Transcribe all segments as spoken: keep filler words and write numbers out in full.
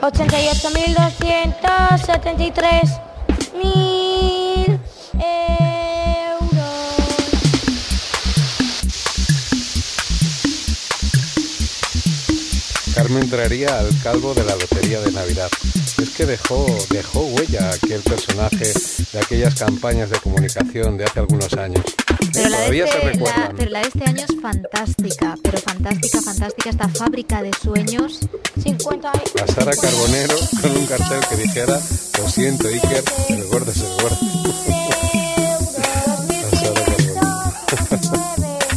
ochenta y ocho mil doscientos setenta y tres mil euros. Carmen traería al calvo de la lotería de Navidad. Es que dejó, dejó huella aquel personaje de aquellas campañas de comunicación de hace algunos años. Pero la, de Todavía se este, recuerdan. la, pero la de este año es fantástica, pero fantástica, fantástica, esta fábrica de sueños. cincuenta A Sara Carbonero con un cartel que dijera: lo siento, Iker, el gordo es el gordo. A Sara Carbonero.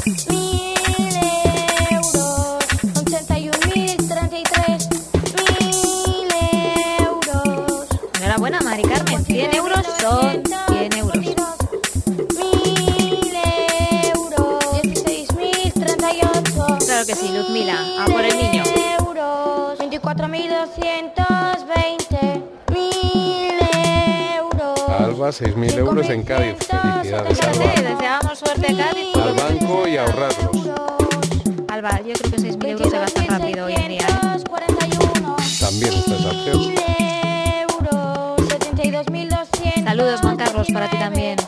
Enhorabuena, Mari Carmen. cien euros son cien euros. Claro que sí, Luzmila. A por el niño. veinticuatro mil doscientos veinte mil euros. Alba, seis mil euros en Cádiz. Felicidades, Alba. Sí, deseamos suerte a Cádiz. Al banco y ahorrarlos. Alba, yo creo que seis mil euros se gastan rápido hoy en día, ¿eh? También esta es acción. Saludos, Juan Carlos, para ti también.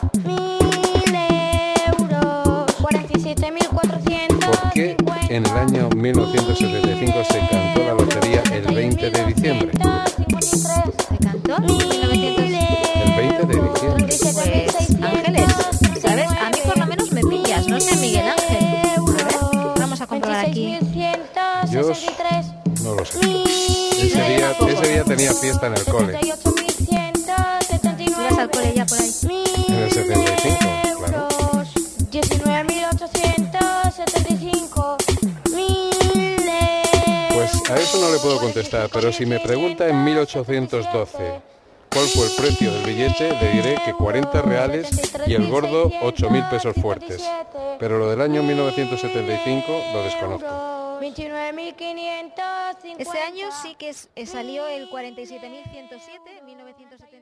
¿Por qué en el año mil novecientos setenta y cinco se cantó la lotería el veinte de diciembre? ¿Se cantó? ¿mil novecientos? El veinte de diciembre. Pues, Ángeles, ¿sabes? A mí por lo menos me pillas, no sé, Miguel Ángel. A ver, vamos a comprobar aquí. Yo no lo sé. Ese día, ese día tenía fiesta en el cole. ¿Ibas al cole ya por ahí? En el setenta y cinco, claro. diecinueve mil ochocientos setenta y cinco mil euros. Pues a eso no le puedo contestar, pero si me pregunta en mil ochocientos doce cuál fue el precio del billete, le diré que cuarenta reales y el gordo ocho mil pesos fuertes. Pero lo del año mil novecientos setenta y cinco lo desconozco. veintinueve mil quinientos cincuenta. Ese año sí que es- eh, salió el cuarenta y siete mil ciento siete, mil novecientos setenta.